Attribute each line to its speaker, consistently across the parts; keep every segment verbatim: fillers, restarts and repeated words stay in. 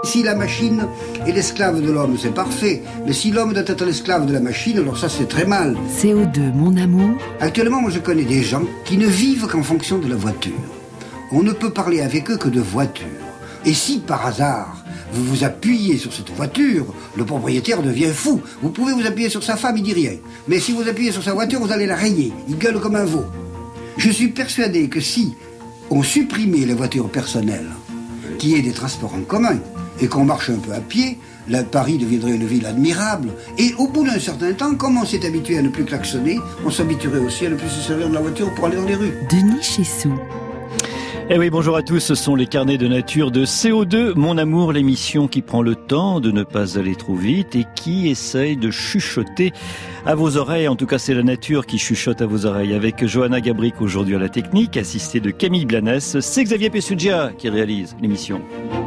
Speaker 1: Si la machine est l'esclave de l'homme, c'est parfait. Mais si l'homme doit être l'esclave de la machine, alors ça c'est très mal.
Speaker 2: C O deux, mon amour.
Speaker 1: Actuellement, moi je connais des gens qui ne vivent qu'en fonction de la voiture. On ne peut parler avec eux que de voiture. Et si par hasard, vous vous appuyez sur cette voiture, le propriétaire devient fou. Vous pouvez vous appuyer sur sa femme, il dit rien. Mais si vous appuyez sur sa voiture, vous allez la rayer. Il gueule comme un veau. Je suis persuadé que si on supprimait les voitures personnelles, qu'il y ait des transports en commun, et qu'on marche un peu à pied, là, Paris deviendrait une ville admirable. Et au bout d'un certain temps, comme on s'est habitué à ne plus klaxonner, on s'habituerait aussi à ne plus se servir de la voiture pour aller dans les rues.
Speaker 2: Denis Chessou.
Speaker 3: Eh oui, bonjour à tous, ce sont les carnets de nature de C O deux, mon amour, l'émission qui prend le temps de ne pas aller trop vite et qui essaye de chuchoter à vos oreilles. En tout cas, c'est la nature qui chuchote à vos oreilles. Avec Johanna Gabric aujourd'hui à la technique, assistée de Camille Blanes, c'est Xavier Pessugia qui réalise l'émission.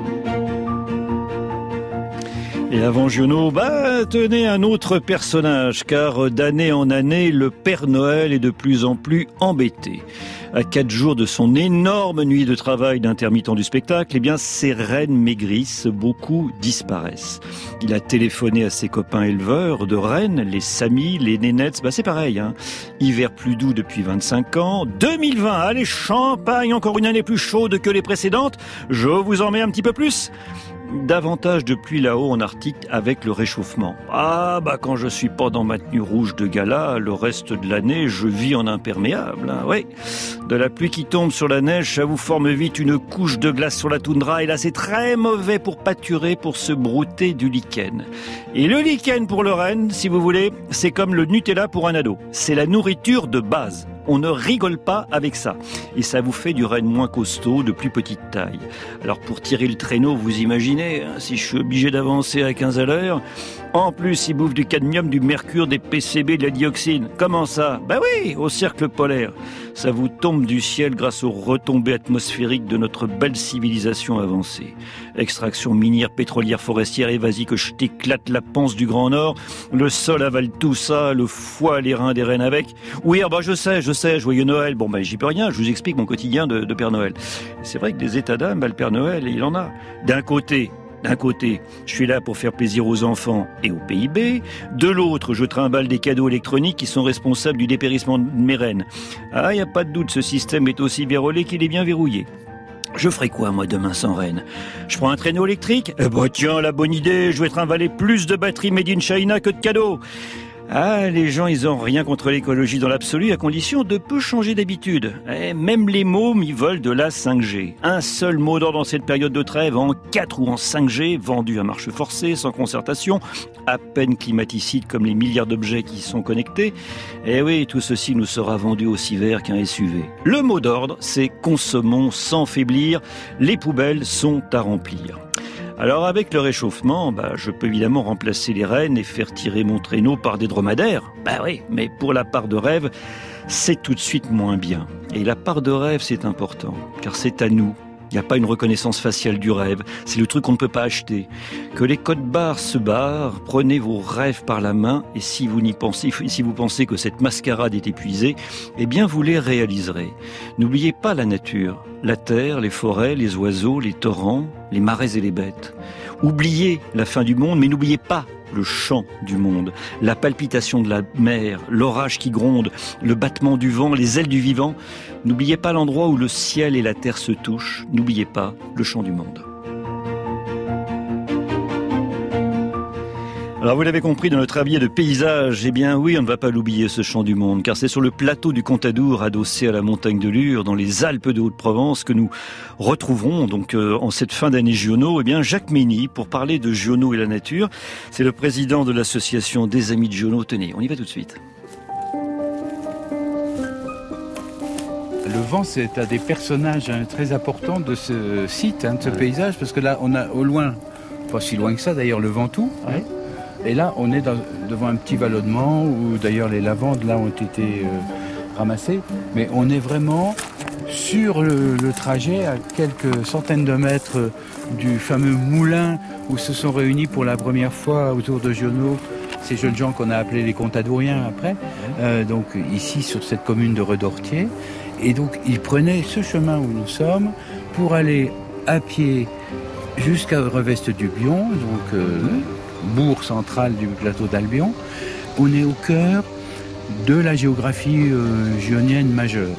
Speaker 3: Et avant Giono, bah, tenez un autre personnage, car d'année en année, le Père Noël est de plus en plus embêté. À quatre jours de son énorme nuit de travail d'intermittent du spectacle, eh bien, ses rennes maigrissent, beaucoup disparaissent. Il a téléphoné à ses copains éleveurs de rennes, les Samy, les Nénettes, bah, c'est pareil, hein. Hiver plus doux depuis vingt-cinq ans. deux mille vingt, allez, champagne, encore une année plus chaude que les précédentes. Je vous en mets un petit peu plus. Davantage de pluie là-haut en Arctique avec le réchauffement. Ah, bah, quand je suis pas dans ma tenue rouge de gala, le reste de l'année, je vis en imperméable, hein, oui. De la pluie qui tombe sur la neige, ça vous forme vite une couche de glace sur la toundra, et là, c'est très mauvais pour pâturer, pour se brouter du lichen. Et le lichen pour le renne, si vous voulez, c'est comme le Nutella pour un ado. C'est la nourriture de base. On ne rigole pas avec ça. Et ça vous fait du renne moins costaud, de plus petite taille. Alors pour tirer le traîneau, vous imaginez, hein, si je suis obligé d'avancer à quinze à l'heure, en plus il bouffe du cadmium, du mercure, des P C B, de la dioxine. Comment ça? Bah oui, au cercle polaire. Ça vous tombe du ciel grâce aux retombées atmosphériques de notre belle civilisation avancée. Extraction minière, pétrolière, forestière, et vas-y que je t'éclate la panse du Grand Nord. Le sol avale tout ça, le foie, les reins des rennes avec. Oui, bah je sais, je sais, joyeux Noël. Bon, bah j'y peux rien, je vous explique mon quotidien de, de Père Noël. C'est vrai que des états d'âme, bah, le Père Noël, il en a. D'un côté, D'un côté, je suis là pour faire plaisir aux enfants et au P I B. De l'autre, je trimballe des cadeaux électroniques qui sont responsables du dépérissement de mes rennes. Ah, y a pas de doute, ce système est aussi vérolé qu'il est bien verrouillé. Je ferai quoi, moi, demain sans rennes? Je prends un traîneau électrique? Eh bah tiens, la bonne idée, je vais trimballer plus de batteries made in China que de cadeaux. Ah, les gens, ils ont rien contre l'écologie dans l'absolu, à condition de peu changer d'habitude. Et même les mômes, ils veulent de la cinq G. Un seul mot d'ordre dans cette période de trêve, en quatre ou en cinq G, vendu à marche forcée, sans concertation, à peine climaticide comme les milliards d'objets qui y sont connectés. Et oui, tout ceci nous sera vendu aussi vert qu'un S U V. Le mot d'ordre, c'est consommons sans faiblir, les poubelles sont à remplir. Alors avec le réchauffement, bah, je peux évidemment remplacer les rennes et faire tirer mon traîneau par des dromadaires. Bah oui, mais pour la part de rêve, c'est tout de suite moins bien. Et la part de rêve, c'est important, car c'est à nous. Il n'y a pas une reconnaissance faciale du rêve. C'est le truc qu'on ne peut pas acheter. Que les codes barres se barrent, prenez vos rêves par la main et si vous n'y pensez, si vous pensez que cette mascarade est épuisée, eh bien vous les réaliserez. N'oubliez pas la nature, la terre, les forêts, les oiseaux, les torrents, les marais et les bêtes. Oubliez la fin du monde, mais n'oubliez pas le chant du monde, la palpitation de la mer, l'orage qui gronde, le battement du vent, les ailes du vivant. N'oubliez pas l'endroit où le ciel et la terre se touchent. N'oubliez pas le chant du monde. Alors vous l'avez compris, dans notre habillé de paysage, eh bien oui, on ne va pas l'oublier ce chant du monde, car c'est sur le plateau du Contadour, adossé à la montagne de Lure, dans les Alpes de Haute-Provence, que nous retrouverons donc euh, en cette fin d'année Giono, eh bien Jacques Mény, pour parler de Giono et la nature. C'est le président de l'association des Amis de Giono. Tenez, on y va tout de suite.
Speaker 4: Le vent, c'est un des personnages hein, très importants de ce site, hein, de ce paysage, parce que là, on a au loin, pas si loin que ça d'ailleurs, le Ventoux. Hein, et là, on est dans, devant un petit vallonnement où d'ailleurs les lavandes là ont été euh, ramassées. Mais on est vraiment sur le, le trajet, à quelques centaines de mètres du fameux moulin où se sont réunis pour la première fois autour de Giono ces jeunes gens qu'on a appelés les Contadouriens après. Euh, donc ici sur cette commune de Redortier. Et donc ils prenaient ce chemin où nous sommes pour aller à pied jusqu'à Reveste du Bion, donc euh, bourg central du plateau d'Albion. On est au cœur de la géographie euh, gionienne majeure.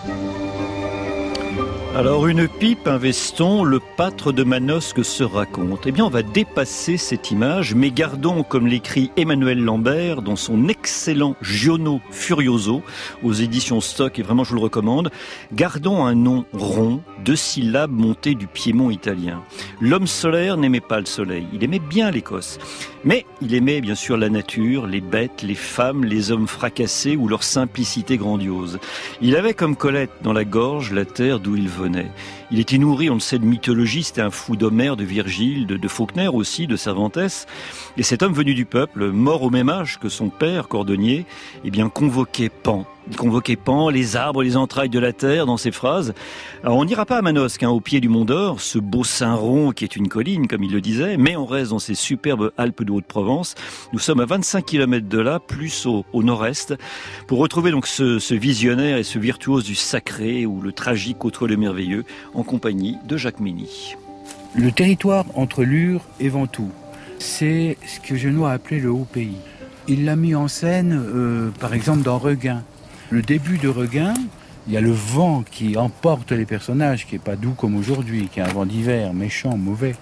Speaker 3: Alors une pipe, un veston, le pâtre de Manosque se raconte. Eh bien on va dépasser cette image, mais gardons, comme l'écrit Emmanuel Lambert dans son excellent Giono Furioso aux éditions Stock, et vraiment je vous le recommande, gardons un nom rond, deux syllabes montées du Piémont italien. L'homme solaire n'aimait pas le soleil, il aimait bien l'Écosse. Mais il aimait bien sûr la nature, les bêtes, les femmes, les hommes fracassés ou leur simplicité grandiose. Il avait comme Colette dans la gorge la terre d'où il venait. Il était nourri, on le sait, de mythologie, c'était un fou d'Homère, de Virgile, de, de Faulkner aussi, de Cervantes. Et cet homme venu du peuple, mort au même âge que son père, cordonnier, eh bien convoquait Pan. Il convoquait Pan, les arbres, les entrailles de la terre dans ses phrases. Alors on n'ira pas à Manosque, hein, au pied du Mont d'Or, ce beau Saint-Rond qui est une colline, comme il le disait, mais on reste dans ces superbes Alpes de Haute-Provence. Nous sommes à vingt-cinq kilomètres de là, plus au, au nord-est, pour retrouver donc ce, ce visionnaire et ce virtuose du sacré ou le tragique côtoie le merveilleux, en compagnie de Jacques Mény.
Speaker 4: Le territoire entre Lure et Ventoux, c'est ce que Genoa a appelé le Haut-Pays. Il l'a mis en scène, euh, par exemple, dans Requin. Le début de Requin, il y a le vent qui emporte les personnages, qui n'est pas doux comme aujourd'hui, qui est un vent d'hiver, méchant, mauvais.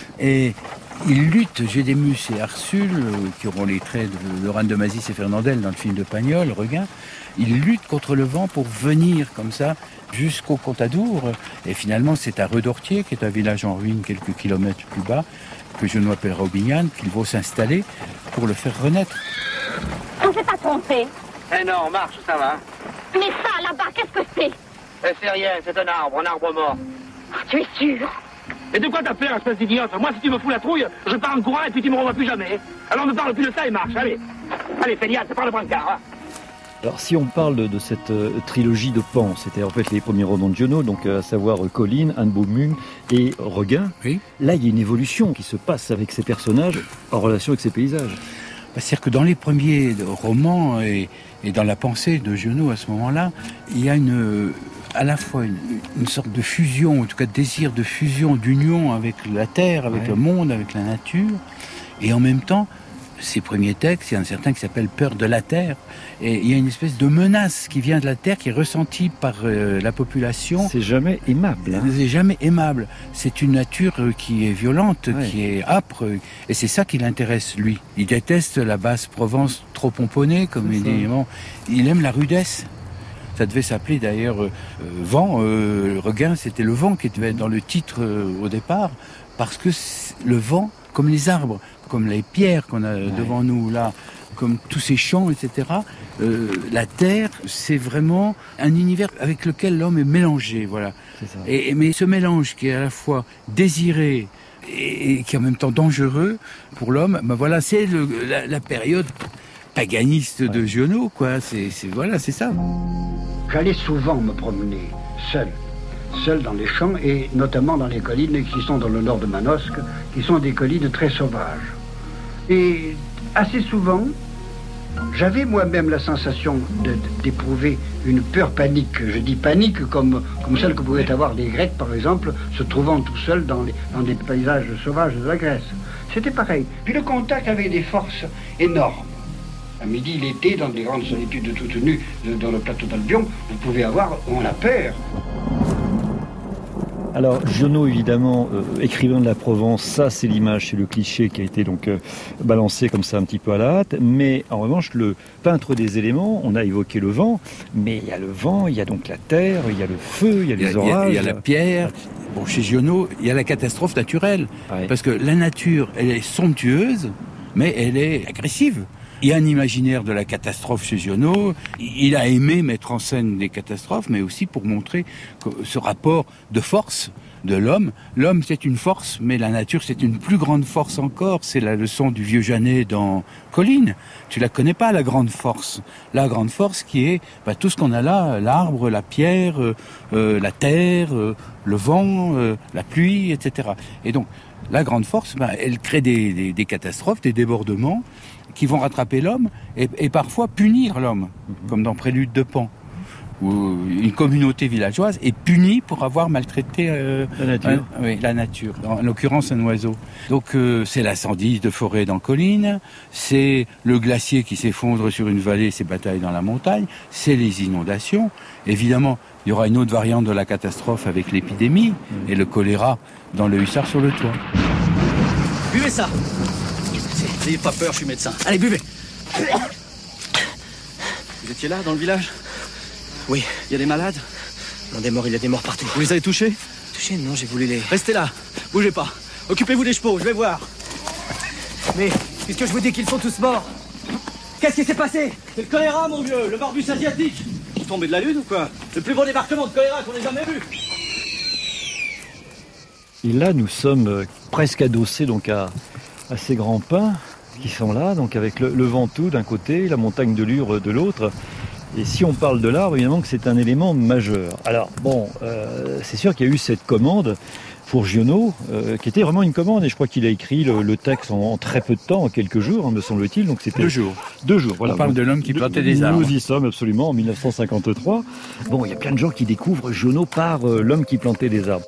Speaker 4: Et ils luttent, Gédémus et Arsule, qui auront les traits de Lorraine de Mazis et Fernandel dans le film de Pagnol, Requin, ils luttent contre le vent pour venir comme ça jusqu'au Contadour. Et finalement, c'est à Redortier, qui est un village en ruine quelques kilomètres plus bas, que je appelle Robignane, qu'il faut s'installer pour le faire renaître.
Speaker 5: On s'est pas trompé.
Speaker 6: Eh non, marche, ça va.
Speaker 5: Mais ça, là-bas, qu'est-ce que c'est?
Speaker 6: Eh, c'est rien, c'est un arbre, un arbre mort.
Speaker 5: Oh, tu es sûr?
Speaker 6: Et de quoi t'as peur, espèce d'idiote? Moi, si tu me fous la trouille, je pars en courant et puis tu me revois plus jamais. Alors ne parle plus de ça et marche, allez. Allez, Féliade, c'est pas le brancard, hein.
Speaker 3: Alors si on parle de, de cette euh, trilogie de Pan, c'était en fait les premiers romans de Giono, donc euh, à savoir euh, Colline, Anne Beaumune et Requin.
Speaker 4: Oui.
Speaker 3: Là, il y a une évolution qui se passe avec ces personnages en relation avec ces paysages.
Speaker 4: C'est-à-dire que dans les premiers romans et, et dans la pensée de Giono à ce moment-là, il y a une, à la fois une, une sorte de fusion, en tout cas de désir de fusion, d'union avec la terre, avec ouais. le monde, avec la nature, et en même temps, ces premiers textes, il y a un certain qui s'appelle Peur de la terre, et il y a une espèce de menace qui vient de la terre, qui est ressentie par euh, la population.
Speaker 3: C'est jamais aimable. Hein.
Speaker 4: C'est jamais aimable. C'est une nature euh, qui est violente, ouais. qui est âpre, et c'est ça qui l'intéresse, lui. Il déteste la basse Provence trop pomponnée, comme il dit. Bon, il aime la rudesse. Ça devait s'appeler d'ailleurs euh, Vent, euh, Requin, c'était le vent qui devait être dans le titre euh, au départ, parce que le vent, comme les arbres, comme les pierres qu'on a ouais. devant nous là, comme tous ces champs, et cetera. Euh, la terre, c'est vraiment un univers avec lequel l'homme est mélangé, voilà. C'est ça. Et, mais ce mélange qui est à la fois désiré et, et qui est en même temps dangereux pour l'homme, ben voilà, c'est le, la, la période paganiste ouais. de Giono, quoi. C'est, c'est voilà, c'est ça.
Speaker 1: J'allais souvent me promener seul. seul dans les champs et notamment dans les collines qui sont dans le nord de Manosque, qui sont des collines très sauvages. Et assez souvent, j'avais moi-même la sensation de, d'éprouver une peur panique. Je dis panique comme, comme celle que pouvaient avoir les Grecs, par exemple, se trouvant tout seuls dans, les, dans des paysages sauvages de la Grèce. C'était pareil. Puis le contact avec des forces énormes. À midi, l'été, dans des grandes solitudes toutes nues dans le plateau d'Albion, vous pouvez avoir, on a peur.
Speaker 3: Alors, Giono, évidemment, euh, écrivain de la Provence, ça c'est l'image, c'est le cliché qui a été donc euh, balancé comme ça un petit peu à la hâte. Mais en revanche, le peintre des éléments, on a évoqué le vent, mais il y a le vent, il y a donc la terre, il y a le feu, il y a les orages.
Speaker 4: Il y a la pierre. Bon, chez Giono, il y a la catastrophe naturelle. Ouais. Parce que la nature, elle est somptueuse, mais elle est agressive. Il y a un imaginaire de la catastrophe chez Giono. Il a aimé mettre en scène des catastrophes, mais aussi pour montrer que ce rapport de force de l'homme. L'homme, c'est une force, mais la nature, c'est une plus grande force encore. C'est la leçon du vieux Janet dans Colline. Tu la connais pas, la grande force. La grande force qui est bah, tout ce qu'on a là, l'arbre, la pierre, euh, la terre, euh, le vent, euh, la pluie, et cetera. Et donc, la grande force, bah, elle crée des, des, des catastrophes, des débordements, qui vont rattraper l'homme et, et parfois punir l'homme, comme dans Prélude de Pan. où une communauté villageoise est punie pour avoir maltraité euh,
Speaker 3: la nature.
Speaker 4: Un, oui, la nature, en l'occurrence un oiseau. Donc euh, c'est l'incendie de forêt dans colline, c'est le glacier qui s'effondre sur une vallée, ses batailles dans la montagne, c'est les inondations. Évidemment, il y aura une autre variante de la catastrophe avec l'épidémie mmh. et le choléra dans le hussard sur le toit.
Speaker 7: Buvez ça. N'ayez pas peur, je suis médecin. Allez, buvez. Vous étiez là, dans le village ? Oui. Il y a des malades ? Non, des morts, il y a des morts partout. Vous les avez touchés ? Touchés ? Non, j'ai voulu les... Restez là, bougez pas. Occupez-vous des chevaux, je vais voir. Mais, puisque je vous dis qu'ils sont tous morts, qu'est-ce qui s'est passé ? C'est le choléra, mon vieux, le morbus asiatique. Vous tombez de la lune ou quoi ? Le plus gros débarquement de choléra qu'on ait jamais vu.
Speaker 3: Et là, nous sommes presque adossés donc à, à ces grands pins qui sont là, donc avec le, le Ventoux d'un côté, la montagne de Lure de l'autre. Et si on parle de l'arbre, évidemment que c'est un élément majeur. Alors bon, euh, c'est sûr qu'il y a eu cette commande pour Giono, euh, qui était vraiment une commande, et je crois qu'il a écrit le, le texte en, en très peu de temps, en quelques jours, hein, me semble-t-il. Donc c'était
Speaker 4: deux jours.
Speaker 3: Deux jours. Voilà.
Speaker 4: On parle de l'homme qui plantait des arbres.
Speaker 3: Nous y sommes absolument en mille neuf cent cinquante-trois. Bon, il y a plein de gens qui découvrent Giono par euh, l'homme qui plantait des arbres.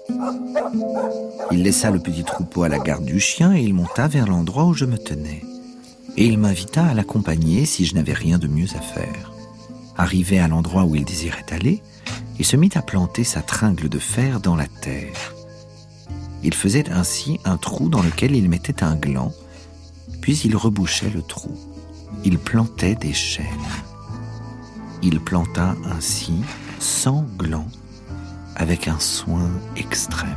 Speaker 8: Il laissa le petit troupeau à la garde du chien et il monta vers l'endroit où je me tenais. Et il m'invita à l'accompagner si je n'avais rien de mieux à faire. Arrivé à l'endroit où il désirait aller, il se mit à planter sa tringle de fer dans la terre. Il faisait ainsi un trou dans lequel il mettait un gland, puis il rebouchait le trou. Il plantait des chênes. Il planta ainsi cent glands avec un soin extrême.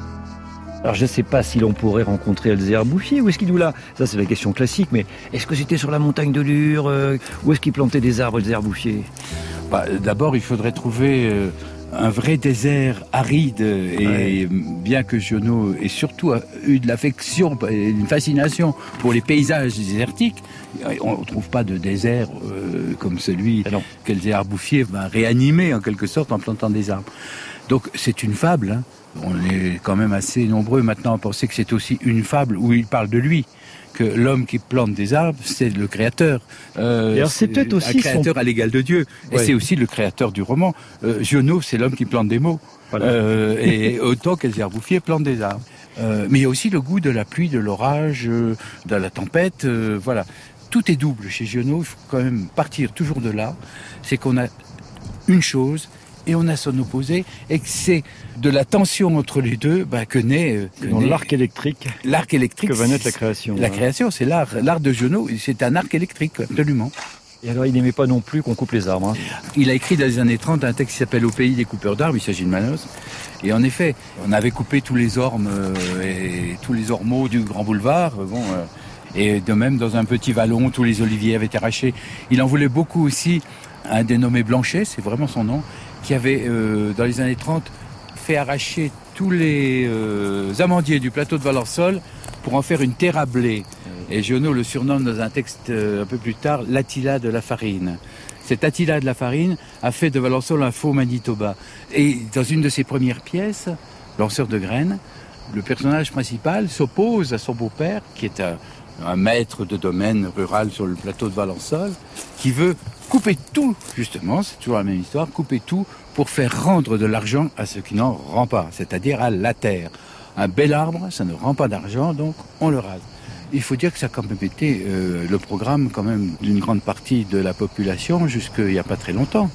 Speaker 3: Alors je ne sais pas si l'on pourrait rencontrer Elzéar Bouffier, où est-ce qu'il nous l'a ? Ça c'est la question classique, mais est-ce que c'était sur la montagne de Lure ? euh, Où est-ce qu'il plantait des arbres, Elzéar Bouffier ?
Speaker 4: bah, D'abord, il faudrait trouver euh, un vrai désert aride, et ouais. bien que Giono ait surtout eu de l'affection, une fascination pour les paysages désertiques, on ne trouve pas de désert euh, comme celui ah qu'Elzéar Bouffier va réanimer en quelque sorte en plantant des arbres. Donc c'est une fable, hein. On est quand même assez nombreux maintenant à penser que c'est aussi une fable où il parle de lui, que l'homme qui plante des arbres, c'est le créateur. Euh,
Speaker 3: alors c'est, c'est peut-être aussi
Speaker 4: un créateur son... à l'égal de Dieu. Ouais. Et c'est aussi le créateur du roman. Euh, Giono, c'est l'homme qui plante des mots. Voilà. Euh, et autant qu'Elzéar Bouffier plante des arbres. Euh, mais il y a aussi le goût de la pluie, de l'orage, euh, de la tempête. Euh, voilà. Tout est double chez Giono. Il faut quand même partir toujours de là. C'est qu'on a une chose et on a son opposé, et que c'est de la tension entre les deux bah, que naît, que
Speaker 3: Dans
Speaker 4: naît
Speaker 3: l'arc électrique.
Speaker 4: L'arc électrique.
Speaker 3: Que va naître la création.
Speaker 4: La création, c'est l'art. L'art de Giono, c'est un arc électrique, absolument.
Speaker 3: Et alors, il n'aimait pas non plus qu'on coupe les arbres. Hein.
Speaker 4: Il a écrit dans les années trente un texte qui s'appelle « Au pays des coupeurs d'arbres », il s'agit de Manos. Et en effet, on avait coupé tous les ormes euh, et tous les ormeaux du Grand Boulevard. Euh, bon, euh, et de même, dans un petit vallon, tous les oliviers avaient été arrachés. Il en voulait beaucoup aussi un dénommé Blanchet, c'est vraiment son nom, qui avait, euh, dans les années trente, fait arracher tous les euh, amandiers du plateau de Valençol pour en faire une terre à blé. Et Giono le surnomme dans un texte euh, un peu plus tard l'Attila de la farine. Cet Attila de la farine a fait de Valençol un faux Manitoba. Et dans une de ses premières pièces, Lanceur de graines, le personnage principal s'oppose à son beau-père, qui est un, un maître de domaine rural sur le plateau de Valençol, qui veut couper tout, justement, c'est toujours la même histoire, couper tout pour faire rendre de l'argent à ce qui n'en rend pas, c'est-à-dire à la terre. Un bel arbre, ça ne rend pas d'argent, donc on le rase. Il faut dire que ça a quand même été euh, le programme quand même d'une grande partie de la population jusqu'il n'y a pas très longtemps.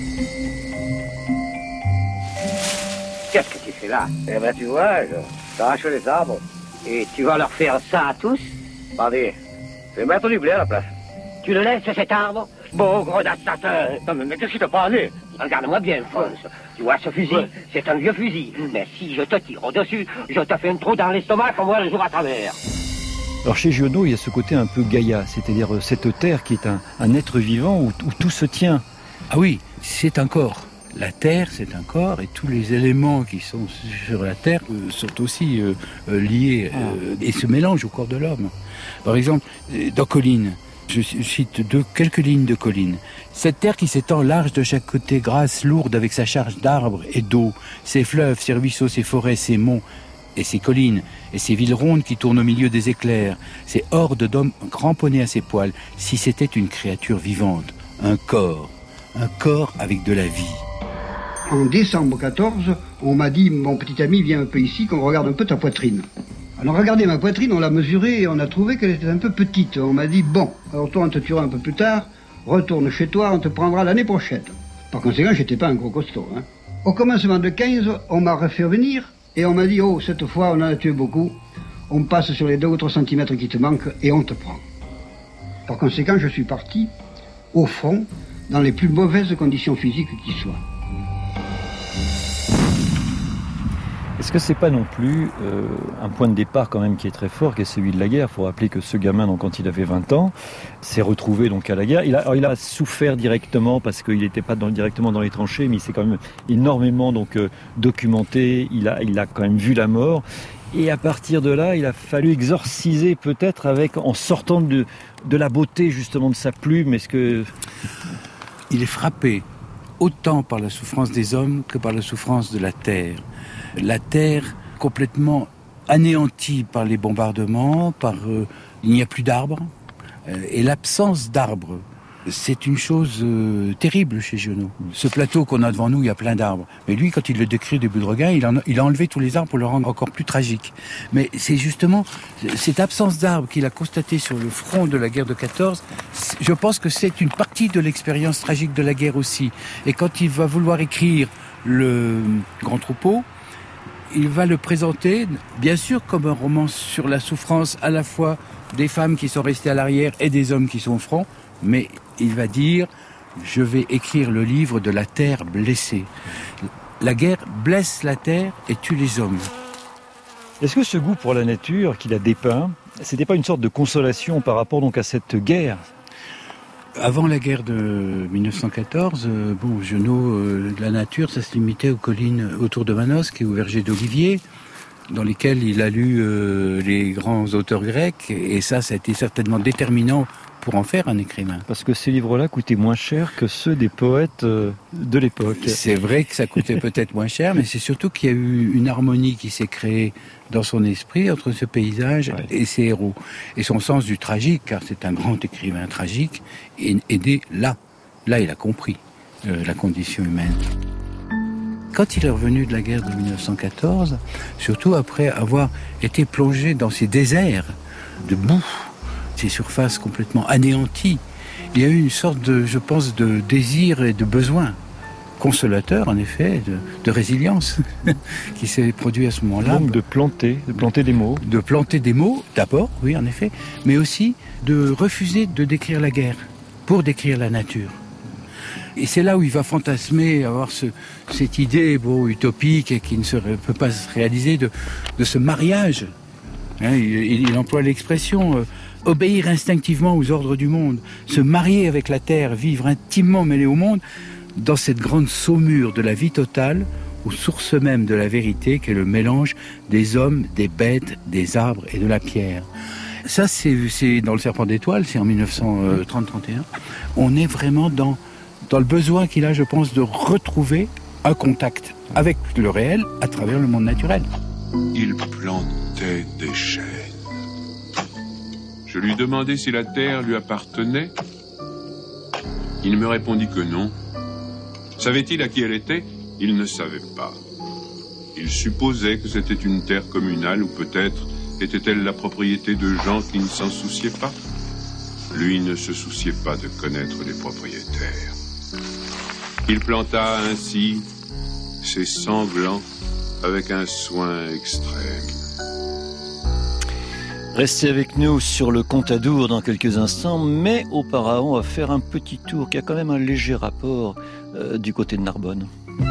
Speaker 6: Qu'est-ce que tu fais là? Eh ben tu vois, je t'arrache les arbres et tu vas leur faire ça à tous? Attendez, je vais mettre du blé à la place. Tu le laisses cet arbre? Bon, gros dassateur. Non mais, mais qu'est-ce qui t'a parlé? Regarde-moi bien, Fonce. Tu vois ce fusil? Ouais. C'est un vieux fusil. Mmh. Mais si je te tire au-dessus, je te fais un trou dans l'estomac qu'on voit le jour à travers.
Speaker 3: Alors chez Giono, il y a ce côté un peu Gaïa, c'est-à-dire cette terre qui est un, un être vivant où, où tout se tient.
Speaker 4: Ah oui, c'est un corps. La terre, c'est un corps, et tous les éléments qui sont sur la terre euh, sont aussi euh, euh, liés euh, et se mélangent au corps de l'homme. Par exemple, dans Colline, je cite deux, quelques lignes de Colline. Cette terre qui s'étend large de chaque côté, grasse, lourde avec sa charge d'arbres et d'eau, ses fleuves, ses ruisseaux, ses forêts, ses monts, et ses collines, et ces villes rondes qui tournent au milieu des éclairs, ces hordes d'hommes cramponnés à ses poils, si c'était une créature vivante, un corps, un corps avec de la vie.
Speaker 1: En décembre quatorze, on m'a dit, mon petit ami, viens un peu ici, qu'on regarde un peu ta poitrine. Alors regardez ma poitrine, on l'a mesurée et on a trouvé qu'elle était un peu petite. On m'a dit, bon, alors toi on te tuera un peu plus tard, retourne chez toi, on te prendra l'année prochaine. Par conséquent, j'étais pas un gros costaud. Hein. Au commencement de quinze, on m'a refait venir et on m'a dit, oh, cette fois on en a tué beaucoup, on passe sur les deux ou trois centimètres qui te manquent et on te prend. Par conséquent, je suis parti au front dans les plus mauvaises conditions physiques qui soient.
Speaker 3: Est-ce que c'est pas non plus euh, un point de départ quand même qui est très fort, qui est celui de la guerre? Il faut rappeler que ce gamin, donc, quand il avait vingt ans, s'est retrouvé donc à la guerre. Il a, alors, il a souffert directement parce qu'il n'était pas dans, directement dans les tranchées, mais il s'est quand même énormément donc, euh, documenté. Il a, il a quand même vu la mort. Et à partir de là, il a fallu exorciser peut-être avec, en sortant de, de la beauté justement de sa plume. Est-ce que...
Speaker 4: Il est frappé autant par la souffrance des hommes que par la souffrance de la terre. La terre complètement anéantie par les bombardements, par euh, il n'y a plus d'arbres, euh, et l'absence d'arbres, c'est une chose euh, terrible chez Giono. Ce plateau qu'on a devant nous, il y a plein d'arbres. Mais lui, quand il le décrit au début de Regain, il, en a, il a enlevé tous les arbres pour le rendre encore plus tragique. Mais c'est justement cette absence d'arbres qu'il a constatée sur le front de la guerre de quatorze, je pense que c'est une partie de l'expérience tragique de la guerre aussi. Et quand il va vouloir écrire le Grand Troupeau, il va le présenter, bien sûr, comme un roman sur la souffrance à la fois des femmes qui sont restées à l'arrière et des hommes qui sont au front, mais il va dire « Je vais écrire le livre de la terre blessée ». La guerre blesse la terre et tue les hommes.
Speaker 3: Est-ce que ce goût pour la nature qu'il a dépeint, c'était pas une sorte de consolation par rapport donc à cette guerre ?
Speaker 4: Avant la guerre de dix-neuf cent quatorze, euh, bon, Giono, euh, la nature, ça se limitait aux collines autour de Manosque et aux vergers d'oliviers, dans lesquels il a lu euh, les grands auteurs grecs, et ça, ça a été certainement déterminant pour en faire un écrivain.
Speaker 3: Parce que ces livres-là coûtaient moins cher que ceux des poètes euh, de l'époque.
Speaker 4: C'est vrai que ça coûtait peut-être moins cher, mais c'est surtout qu'il y a eu une harmonie qui s'est créée dans son esprit entre ce paysage ouais. et ses héros. Et son sens du tragique, car c'est un grand écrivain tragique, est, est né là. Là, il a compris euh, la condition humaine. Quand il est revenu de la guerre de dix-neuf cent quatorze, surtout après avoir été plongé dans ces déserts de boue, ces surfaces complètement anéanties, il y a eu une sorte de, je pense, de désir et de besoin consolateur, en effet, de, de résilience qui s'est produit à ce moment-là.
Speaker 3: Donc de planter, de planter des mots.
Speaker 4: De planter des mots, d'abord, oui, en effet, mais aussi de refuser de décrire la guerre pour décrire la nature. Et c'est là où il va fantasmer, avoir ce, cette idée bon, utopique et qui ne se, peut pas se réaliser de, de ce mariage. Hein, il, il emploie l'expression euh, obéir instinctivement aux ordres du monde, se marier avec la terre, vivre intimement mêlé au monde, dans cette grande saumure de la vie totale, aux sources mêmes de la vérité, qui est le mélange des hommes, des bêtes, des arbres et de la pierre. Ça, c'est, c'est dans Le Serpent d'étoiles, c'est en dix-neuf cent trente trente et un. On est vraiment dans, dans le besoin qu'il a, je pense, de retrouver un contact avec le réel à travers le monde naturel.
Speaker 9: Il plantait des chênes. Je lui demandai si la terre lui appartenait. Il me répondit que non. Savait-il à qui elle était? Il ne savait pas. Il supposait que c'était une terre communale ou peut-être était-elle la propriété de gens qui ne s'en souciaient pas. Lui ne se souciait pas de connaître les propriétaires. Il planta ainsi ses semblants avec un soin extrême.
Speaker 3: Restez avec nous sur le Contadour dans quelques instants, mais auparavant, on va faire un petit tour qui a quand même un léger rapport euh, du côté de Narbonne.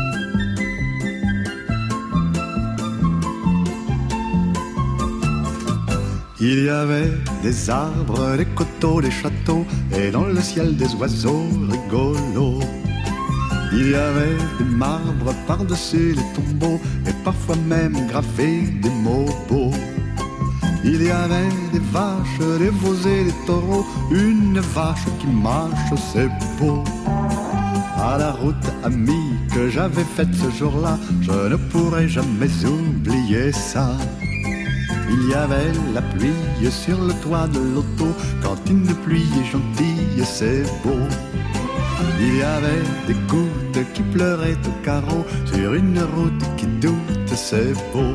Speaker 10: Il y avait des arbres, des coteaux, des châteaux, et dans le ciel des oiseaux rigolos. Il y avait des marbres par-dessus les tombeaux, et parfois même gravés des mots beaux. Il y avait des vaches, des veaux et des taureaux, une vache qui marche, c'est beau. À la route amie que j'avais faite ce jour-là, je ne pourrai jamais oublier ça. Il y avait la pluie sur le toit de l'auto, quand une pluie est gentille, c'est beau. Il y avait des gouttes qui pleuraient au carreau sur une route qui doute, c'est beau.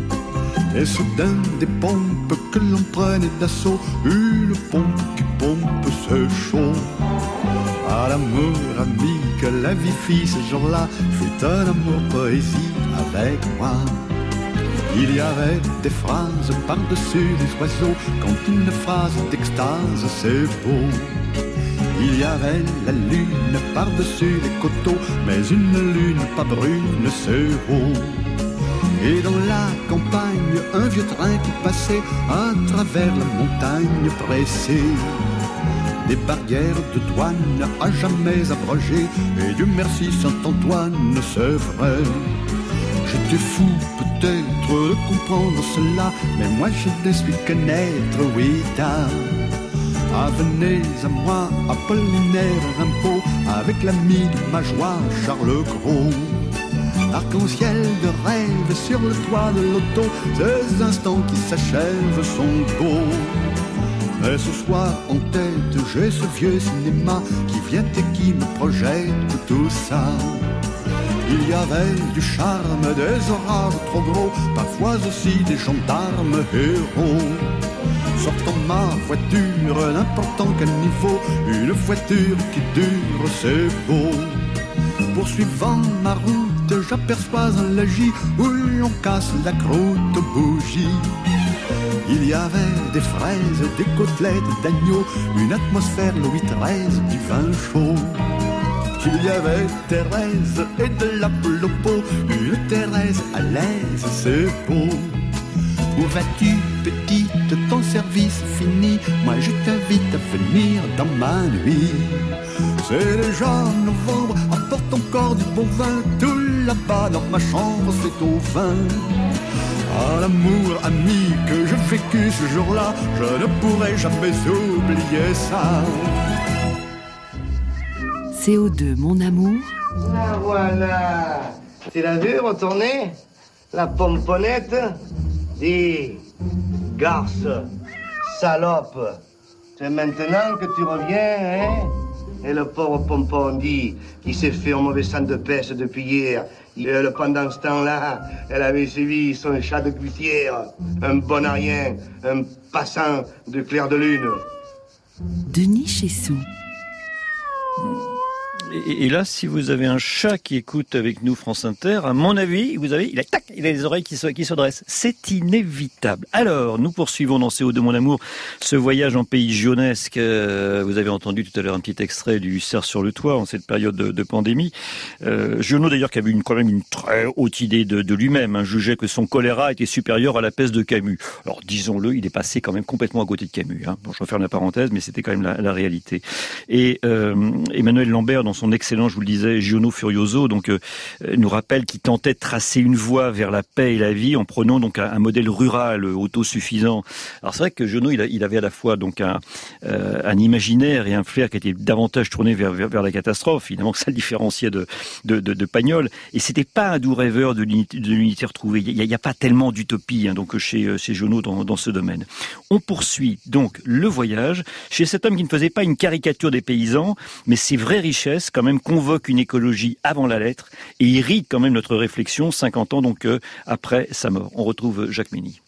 Speaker 10: Et soudain des pompes que l'on prenait d'assaut, une pompe qui pompe, c'est chaud. À l'amour ami que la vie fit ce jour-là, fut un amour poésie avec moi. Il y avait des phrases par-dessus les oiseaux, quand une phrase d'extase, c'est beau. Il y avait la lune par-dessus les coteaux, mais une lune pas brune, c'est beau. Et dans la campagne, un vieux train qui passait à travers la montagne pressée. Des barrières de douane à jamais abrogées, et Dieu merci Saint-Antoine, c'est vrai. J'étais fou peut-être de comprendre cela, mais moi je ne suis qu'un être, oui, tard. Ah, venez à moi, Apollinaire Rimbaud, avec l'ami de ma joie, Charles Gros. Arc-en-ciel de rêve sur le toit de l'auto, ces instants qui s'achèvent sont beaux. Mais ce soir en tête, j'ai ce vieux cinéma qui vient et qui me projette tout ça. Il y avait du charme, des orages trop gros, parfois aussi des gendarmes héros. Sortant ma voiture, n'importe quel niveau, une voiture qui dure, c'est beau. Poursuivant ma route, j'aperçois un logis où l'on casse la croûte aux bougies. Il y avait des fraises, des côtelettes d'agneau, une atmosphère Louis treize, du vin chaud. Il y avait Thérèse et de la plopo, une Thérèse à l'aise, c'est beau. Où vas-tu, petite, ton service fini? Moi je t'invite à venir dans ma nuit. C'est déjà novembre, apporte encore du bon vin. Tout là-bas dans ma chambre, c'est au vin. Ah, l'amour ami que j'ai vécu ce jour-là, je ne pourrai jamais oublier ça.
Speaker 2: C O deux, mon amour.
Speaker 11: Ah voilà, tu l'as vu retourner? La pomponnette? Dis, garce, salope, c'est maintenant que tu reviens, hein? Et le pauvre pompon dit, qui s'est fait un mauvais sang de pêche depuis hier, et pendant ce temps-là, elle avait suivi son chat de cuitière, un bon à rien, un passant de clair de lune.
Speaker 2: Denis Chessou.
Speaker 3: Et, et là, si vous avez un chat qui écoute avec nous France Inter, à mon avis, vous avez, il a, tac, il a les oreilles qui se, qui se dressent. C'est inévitable. Alors, nous poursuivons dans C O deux, mon amour, ce voyage en pays gionesque. Euh, vous avez entendu tout à l'heure un petit extrait du Hussard sur le toit en cette période de, de pandémie. Euh, Giono, d'ailleurs, qui avait une, quand même une très haute idée de, de lui-même, hein, jugeait que son choléra était supérieur à la peste de Camus. Alors, disons-le, il est passé quand même complètement à côté de Camus. Hein. Bon, je referme la parenthèse, mais c'était quand même la, la réalité. Et euh, Emmanuel Lambert, dans son excellent, je vous le disais, Giono Furioso, donc euh, nous rappelle qu'il tentait de tracer une voie vers la paix et la vie en prenant donc un, un modèle rural autosuffisant. Alors c'est vrai que Giono, il, a, il avait à la fois donc un, euh, un imaginaire et un flair qui était davantage tourné vers, vers, vers la catastrophe. Évidemment que ça le différenciait de, de, de, de Pagnol. Et c'était pas un doux rêveur de l'unité, de l'unité retrouvée. Il n'y a, a pas tellement d'utopie hein, donc chez, chez Giono dans, dans ce domaine. On poursuit donc le voyage chez cet homme qui ne faisait pas une caricature des paysans, mais ses vraies richesses quand même convoque une écologie avant la lettre et irrite quand même notre réflexion cinquante ans donc euh, après sa mort. On retrouve Jacques Mény.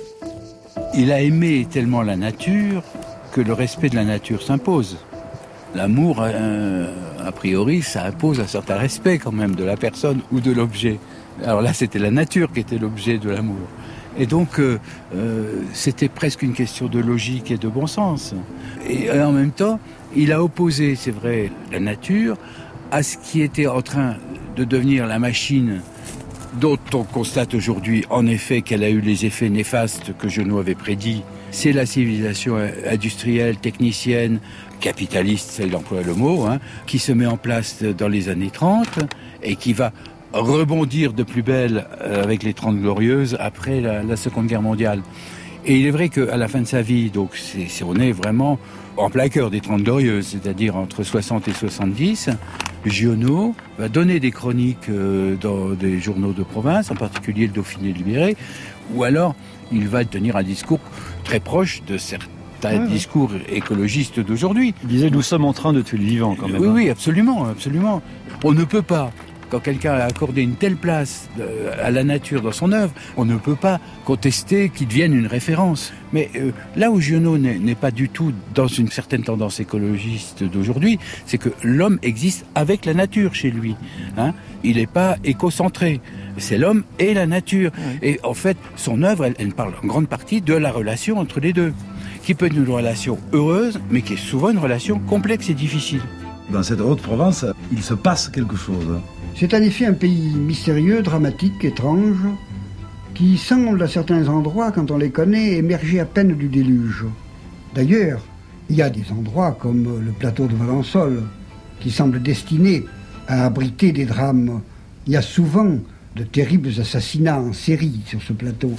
Speaker 4: Il a aimé tellement la nature que le respect de la nature s'impose. L'amour, euh, a priori, ça impose un certain respect quand même de la personne ou de l'objet. Alors là, c'était la nature qui était l'objet de l'amour. Et donc, euh, euh, c'était presque une question de logique et de bon sens. Et en même temps, il a opposé, c'est vrai, la nature à ce qui était en train de devenir la machine dont on constate aujourd'hui, en effet, qu'elle a eu les effets néfastes que Giono avait prédits. C'est la civilisation industrielle, technicienne, capitaliste, c'est l'emploi le mot, hein, qui se met en place dans les années trente et qui va rebondir de plus belle avec les Trente Glorieuses après la, la Seconde Guerre mondiale. Et il est vrai qu'à la fin de sa vie, donc c'est, c'est, on est vraiment en plein cœur des Trente Glorieuses, c'est-à-dire entre soixante et soixante-dix, Giono va donner des chroniques euh, dans des journaux de province, en particulier le Dauphiné libéré, ou alors il va tenir un discours très proche de certains tas de discours écologistes d'aujourd'hui.
Speaker 3: Il disait, nous sommes en train de tuer le vivant, quand même.
Speaker 4: Oui, oui, absolument, absolument. On ne peut pas, quand quelqu'un a accordé une telle place à la nature dans son œuvre, on ne peut pas contester qu'il devienne une référence. Mais euh, là où Giono n'est, n'est pas du tout dans une certaine tendance écologiste d'aujourd'hui, c'est que l'homme existe avec la nature chez lui. Hein. Il n'est pas écocentré. C'est l'homme et la nature. Oui. Et en fait, son œuvre, elle, elle parle en grande partie de la relation entre les deux, qui peut être une relation heureuse, mais qui est souvent une relation complexe et difficile.
Speaker 12: Dans cette Haute-Provence, il se passe quelque chose.
Speaker 1: C'est en effet un pays mystérieux, dramatique, étrange, qui semble à certains endroits, quand on les connaît, émerger à peine du déluge. D'ailleurs, il y a des endroits comme le plateau de Valensole, qui semblent destinés à abriter des drames. Il y a souvent de terribles assassinats en série sur ce plateau.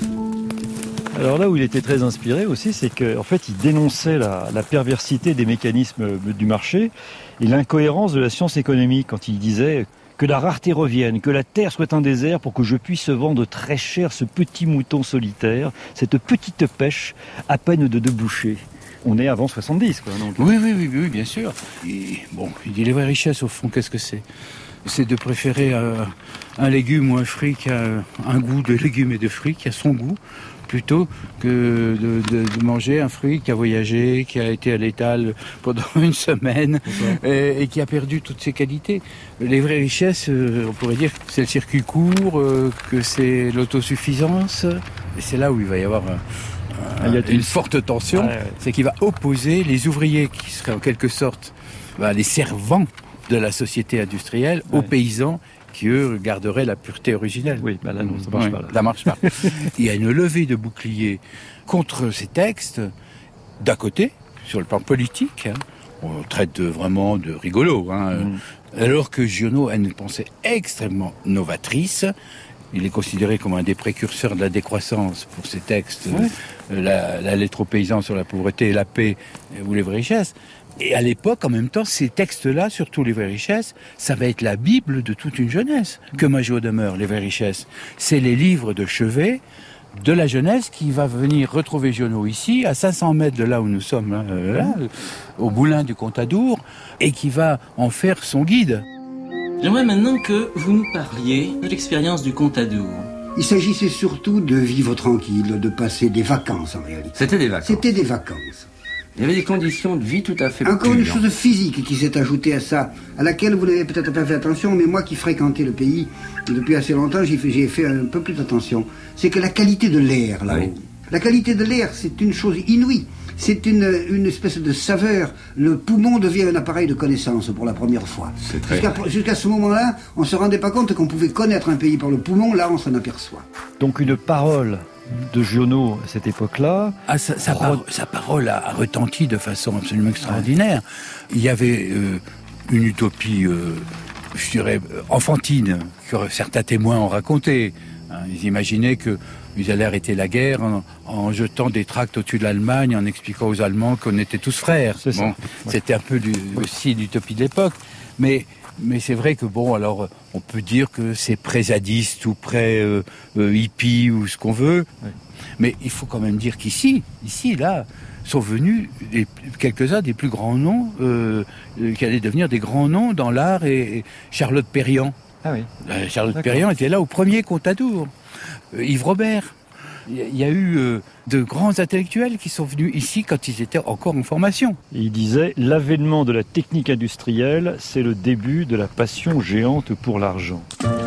Speaker 3: Alors là où il était très inspiré aussi, c'est qu'en fait, il dénonçait la, la perversité des mécanismes du marché et l'incohérence de la science économique quand il disait que la rareté revienne, que la terre soit un désert pour que je puisse vendre très cher ce petit mouton solitaire, cette petite pêche à peine de deux bouchées. On est avant soixante-dix, quoi. Donc.
Speaker 4: Oui, oui, oui, oui, bien sûr. Et, bon, il dit les vraies richesses, au fond, qu'est-ce que c'est ? C'est de préférer euh, un légume ou un fruit qui a un goût de légumes et de fruits, qui a son goût, plutôt que de, de, de manger un fruit qui a voyagé, qui a été à l'étal pendant une semaine et, et qui a perdu toutes ses qualités. Les vraies richesses, euh, on pourrait dire que c'est le circuit court, euh, que c'est l'autosuffisance. Et c'est là où il va y avoir un, un, il y a une forte tension. Ouais, ouais. C'est qu'il va opposer les ouvriers qui seraient en quelque sorte bah, les servants de la société industrielle ouais. aux paysans qui, eux, garderaient la pureté originelle.
Speaker 3: Oui, bah là, non, ça marche
Speaker 4: ouais,
Speaker 3: pas. Là.
Speaker 4: Ça marche pas. Il y a une levée de bouclier contre ces textes, d'un côté, sur le plan politique, hein, on traite de, vraiment de rigolo, hein, mm. alors que Giono a une pensée extrêmement novatrice. Il est considéré comme un des précurseurs de la décroissance pour ses textes, ouais. euh, la, la lettre aux paysans sur la pauvreté et la paix, ou les vraies richesses. Et à l'époque, en même temps, ces textes-là, surtout les vraies richesses, ça va être la Bible de toute une jeunesse. Que Majo demeure, les vraies richesses. C'est les livres de chevet de la jeunesse qui va venir retrouver Giono ici, à cinq cents mètres de là où nous sommes, hein, là, au Boulin du Contadour, et qui va en faire son guide.
Speaker 13: J'aimerais maintenant que vous nous parliez de l'expérience du Contadour.
Speaker 1: Il s'agissait surtout de vivre tranquille, de passer des vacances en réalité.
Speaker 13: C'était des vacances.
Speaker 1: C'était des vacances.
Speaker 13: Il y avait des conditions de vie tout à fait
Speaker 1: Encore
Speaker 13: pures.
Speaker 1: une chose physique qui s'est ajoutée à ça, à laquelle vous n'avez peut-être pas fait attention, mais moi qui fréquentais le pays depuis assez longtemps, j'ai fait, j'ai fait un peu plus attention. C'est que la qualité de l'air là-haut, oui. la qualité de l'air, c'est une chose inouïe. C'est une, une espèce de saveur. Le poumon devient un appareil de connaissance pour la première fois.
Speaker 13: Très...
Speaker 1: Jusqu'à, jusqu'à ce moment-là, on ne se rendait pas compte qu'on pouvait connaître un pays par le poumon. Là, on s'en aperçoit.
Speaker 3: Donc une parole de Giono à cette époque-là.
Speaker 4: Ah, sa, sa, par, sa parole a retenti de façon absolument extraordinaire. Ouais. Il y avait euh, une utopie, euh, je dirais, enfantine, que certains témoins ont raconté. Hein, ils imaginaient que ils allaient arrêter la guerre en, en jetant des tracts au-dessus de l'Allemagne, en expliquant aux Allemands qu'on était tous frères.
Speaker 3: C'est
Speaker 4: bon,
Speaker 3: ouais.
Speaker 4: C'était un peu du, aussi l'utopie de l'époque. Mais, mais c'est vrai que, bon, alors, on peut dire que c'est pré-zadiste ou pré-hippie euh, ou ce qu'on veut. Ouais. Mais il faut quand même dire qu'ici, ici, là, sont venus les, quelques-uns des plus grands noms, euh, qui allaient devenir des grands noms dans l'art, et, et Charlotte Perriand.
Speaker 3: Ah oui.
Speaker 4: Euh, Charlotte D'accord. Perriand était là au premier Contadour. Euh, Yves Robert. Il y a eu euh, de grands intellectuels qui sont venus ici quand ils étaient encore en formation.
Speaker 3: Il disait « L'avènement de la technique industrielle, c'est le début de la passion géante pour l'argent. »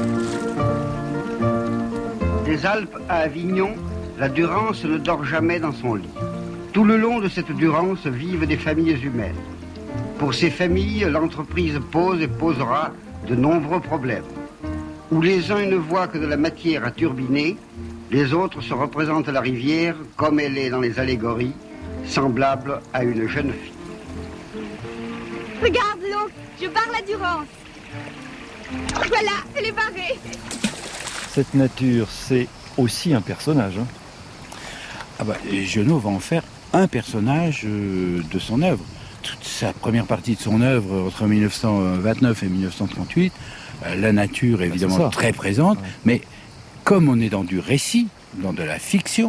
Speaker 1: Des Alpes à Avignon, la Durance ne dort jamais dans son lit. Tout le long de cette Durance vivent des familles humaines. Pour ces familles, l'entreprise pose et posera de nombreux problèmes. Où les uns ne voient que de la matière à turbiner, les autres se représentent la rivière comme elle est dans les allégories, semblable à une jeune fille.
Speaker 14: Regarde l'eau, je barre la Durance. Voilà, elle est barrée.
Speaker 3: Cette nature, c'est aussi un personnage. Hein.
Speaker 4: Ah bah, Giono va en faire un personnage euh, de son œuvre. Toute sa première partie de son œuvre, entre mille neuf cent vingt-neuf et mille neuf cent trente-huit, euh, la nature est évidemment très présente, ouais. Mais comme on est dans du récit, dans de la fiction,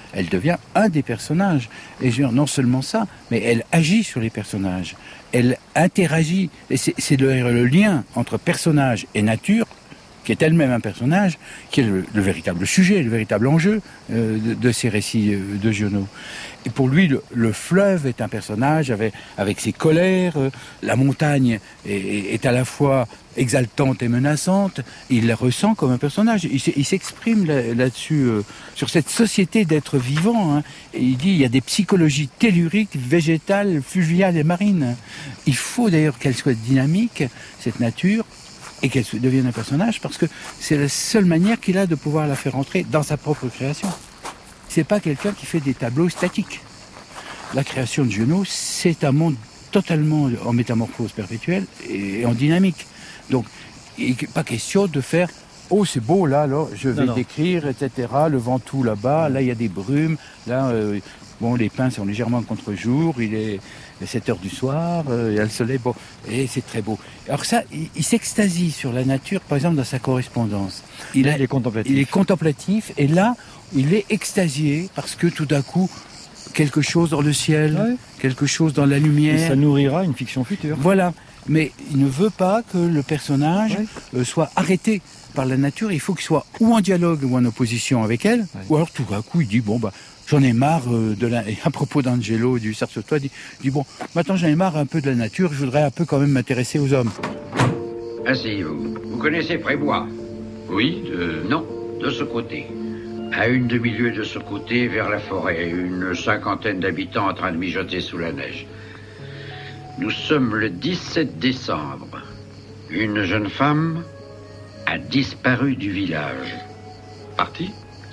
Speaker 4: elle devient un des personnages. Et je veux dire, non seulement ça, mais elle agit sur les personnages. Elle interagit. Et c'est, c'est le, le lien entre personnage et nature, qui est elle-même un personnage, qui est le, le véritable sujet, le véritable enjeu euh, de, de ces récits euh, de Giono. Et pour lui, le, le fleuve est un personnage avec, avec ses colères, euh, la montagne est, est à la fois exaltante et menaçante, il la ressent comme un personnage. Il, il s'exprime là, là-dessus, euh, sur cette société d'êtres vivants, hein, et il dit il y a des psychologies telluriques, végétales, fluviales et marines. Il faut d'ailleurs qu'elle soit dynamique, cette nature, et qu'elle devienne un personnage, parce que c'est la seule manière qu'il a de pouvoir la faire entrer dans sa propre création. C'est pas quelqu'un qui fait des tableaux statiques. La création de Giono, c'est un monde totalement en métamorphose perpétuelle et en dynamique. Donc, il n'est pas question de faire « Oh, c'est beau, là, là je vais non, non. décrire, et cetera. Le Ventoux, là-bas, là, il y a des brumes, là... Euh, Bon, les pins sont légèrement contre-jour, il est sept heures du soir, euh, il y a le soleil, bon, et c'est très beau. Alors ça, il, il s'extasie sur la nature, par exemple, dans sa correspondance. Il, a,
Speaker 3: il est contemplatif.
Speaker 4: Il est contemplatif, et là, il est extasié, parce que tout d'un coup, quelque chose dans le ciel, ouais. quelque chose dans la lumière...
Speaker 3: Et ça nourrira une fiction future.
Speaker 4: Voilà, mais il ne veut pas que le personnage ouais. euh, soit arrêté par la nature, il faut qu'il soit ou en dialogue ou en opposition avec elle, ouais. ou alors tout d'un coup, il dit, bon, bah... J'en ai marre de la... Et à propos d'Angelo et du Sartois, il dit, dit bon, maintenant j'en ai marre un peu de la nature, je voudrais un peu quand même m'intéresser aux hommes.
Speaker 15: Asseyez-vous. Vous connaissez Prébois? Oui, euh, non, de ce côté. À une demi-lieue de ce côté, vers la forêt, une cinquantaine d'habitants en train de mijoter sous la neige. Nous sommes le dix-sept décembre. Une jeune femme a disparu du village. Partie?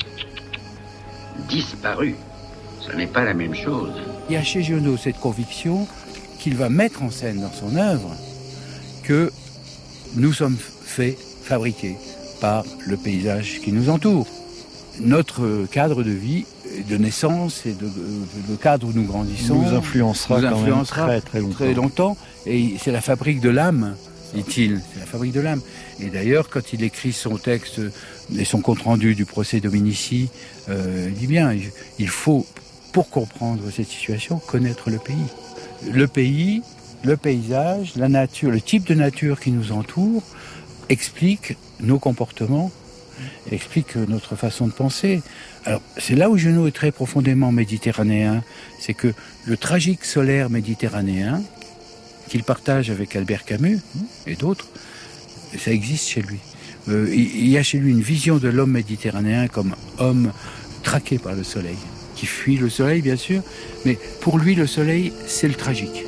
Speaker 15: Disparu. Ce n'est pas la même chose.
Speaker 4: Il y a chez Giono cette conviction qu'il va mettre en scène dans son œuvre que nous sommes faits, fabriqués par le paysage qui nous entoure. Notre cadre de vie, de naissance et de, de, de cadre où nous grandissons
Speaker 3: nous influencera,
Speaker 4: nous
Speaker 3: influencera
Speaker 4: quand même
Speaker 3: très, très longtemps.
Speaker 4: très longtemps. Et c'est la fabrique de l'âme, dit-il. C'est la fabrique de l'âme. Et d'ailleurs, quand il écrit son texte et son compte-rendu du procès Dominici, euh, il dit bien, il faut, pour comprendre cette situation, connaître le pays. Le pays, le paysage, la nature, le type de nature qui nous entoure, explique nos comportements, explique notre façon de penser. Alors, c'est là où Giono est très profondément méditerranéen, c'est que le tragique solaire méditerranéen, qu'il partage avec Albert Camus et d'autres, ça existe chez lui. Euh, il y a chez lui une vision de l'homme méditerranéen comme homme traqué par le soleil, qui fuit le soleil bien sûr, mais pour lui le soleil c'est le tragique.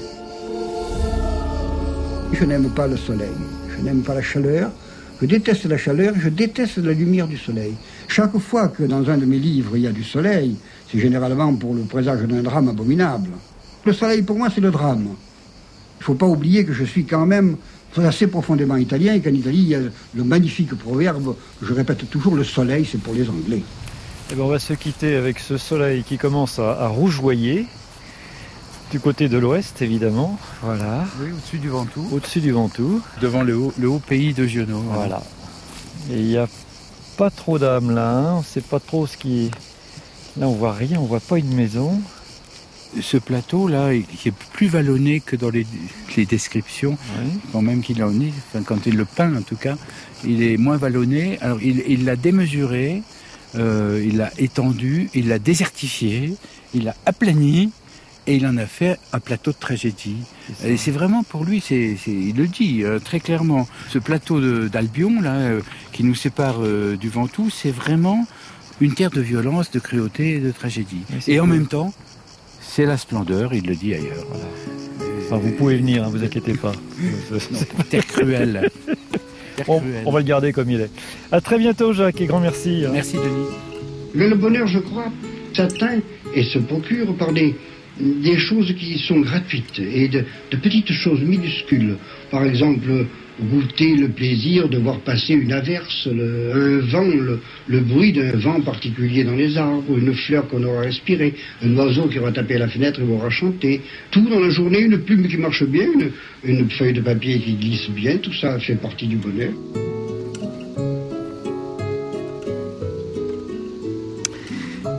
Speaker 1: Je n'aime pas le soleil, je n'aime pas la chaleur, je déteste la chaleur, je déteste la lumière du soleil. Chaque fois que dans un de mes livres il y a du soleil, c'est généralement pour le présage d'un drame abominable. Le soleil pour moi c'est le drame. Il ne faut pas oublier que je suis quand même assez profondément italien et qu'en Italie, il y a le magnifique proverbe, je répète toujours, le soleil, c'est pour les Anglais.
Speaker 3: Et ben on va se quitter avec ce soleil qui commence à, à rougeoyer, du côté de l'ouest, évidemment. Voilà.
Speaker 4: Oui, au-dessus du Ventoux.
Speaker 3: Au-dessus du Ventoux.
Speaker 4: Devant le haut, le haut pays de Giono.
Speaker 3: Voilà. Et il n'y a pas trop d'âme là, hein. On ne sait pas trop ce qui est... Là, on voit rien, on voit pas une maison.
Speaker 4: Ce plateau-là, qui est plus vallonné que dans les, les descriptions, oui. quand même qu'il en est, enfin, quand il le peint en tout cas, il est moins vallonné. Alors il, il l'a démesuré, euh, il l'a étendu, il l'a désertifié, il l'a aplani, et il en a fait un plateau de tragédie. C'est et c'est vraiment pour lui, c'est, c'est, il le dit euh, très clairement, ce plateau de, d'Albion, là, euh, qui nous sépare euh, du Ventoux, c'est vraiment une terre de violence, de cruauté et de tragédie. Et, et en même temps, c'est la splendeur, il le dit ailleurs. Voilà.
Speaker 3: Enfin, vous pouvez venir, hein, vous inquiétez pas.
Speaker 4: Non, terre cruelle. Terre
Speaker 3: on,
Speaker 4: cruelle.
Speaker 3: On va le garder comme il est. À très bientôt, Jacques, et grand merci.
Speaker 4: Merci, Denis.
Speaker 1: Le, le bonheur, je crois, s'atteint et se procure par des, des choses qui sont gratuites et de, de petites choses minuscules. Par exemple, goûter le plaisir de voir passer une averse, le, un vent, le, le bruit d'un vent particulier dans les arbres, une fleur qu'on aura respirée, un oiseau qui aura tapé à la fenêtre et aura chanté. Tout dans la journée, une plume qui marche bien, une, une feuille de papier qui glisse bien, tout ça fait partie du bonheur.
Speaker 3: Et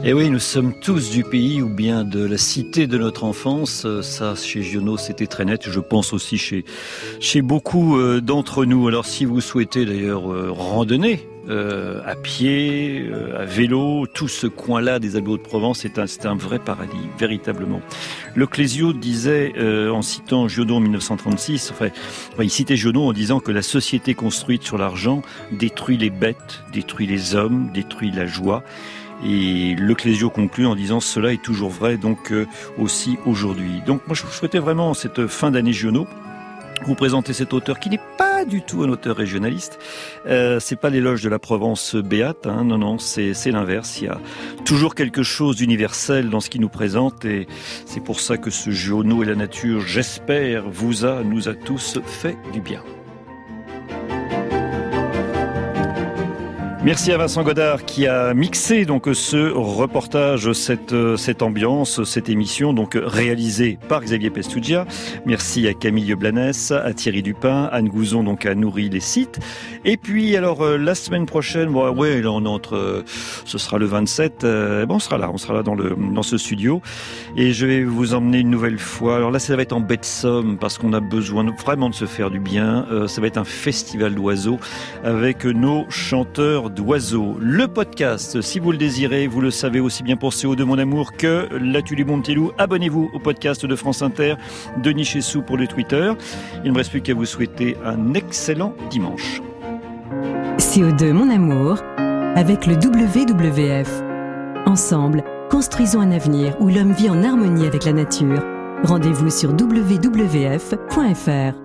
Speaker 3: Et oui, nous sommes tous du pays ou bien de la cité de notre enfance. Ça, chez Giono, c'était très net. Je pense aussi chez, chez beaucoup d'entre nous. Alors, si vous souhaitez d'ailleurs randonner, Euh, à pied, euh, à vélo, tout ce coin-là des Alpes de Provence, c'est un, c'est un vrai paradis, véritablement. Le Clésio disait, euh, en citant Giono en dix-neuf cent trente-six, enfin, enfin, il citait Giono en disant que la société construite sur l'argent détruit les bêtes, détruit les hommes, détruit la joie. Et le Clésio conclut en disant cela est toujours vrai, donc euh, aussi aujourd'hui. Donc moi je souhaitais vraiment cette fin d'année Giono vous présenter cet auteur qui n'est pas du tout un auteur régionaliste. Euh, c'est pas l'éloge de la Provence béate, hein, non, non, c'est, c'est l'inverse. Il y a toujours quelque chose d'universel dans ce qu'il nous présente et c'est pour ça que ce Giono et la nature, j'espère, vous a, nous a tous fait du bien. Merci à Vincent Godard qui a mixé donc ce reportage, cette cette ambiance, cette émission donc réalisée par Xavier Pestougia. Merci à Camille Blanès, à Thierry Dupin, Anne Gouzon donc a nourri les sites. Et puis alors euh, la semaine prochaine, bon, ouais, là on entre, euh, ce sera le vingt-sept. Euh, bon, on sera là, on sera là dans le dans ce studio et je vais vous emmener une nouvelle fois. Alors là, ça va être en baie de Somme parce qu'on a besoin de, vraiment de se faire du bien. Euh, ça va être un festival d'oiseaux avec nos chanteurs d'oiseaux. Le podcast, si vous le désirez, vous le savez aussi bien pour C O deux Mon Amour que L'Atu du Bon Petit Loup. Abonnez-vous au podcast de France Inter, Denis Chessou pour le Twitter. Il ne me reste plus qu'à vous souhaiter un excellent dimanche.
Speaker 16: C O deux Mon Amour avec le W W F. Ensemble, construisons un avenir où l'homme vit en harmonie avec la nature. Rendez-vous sur w w f point f r.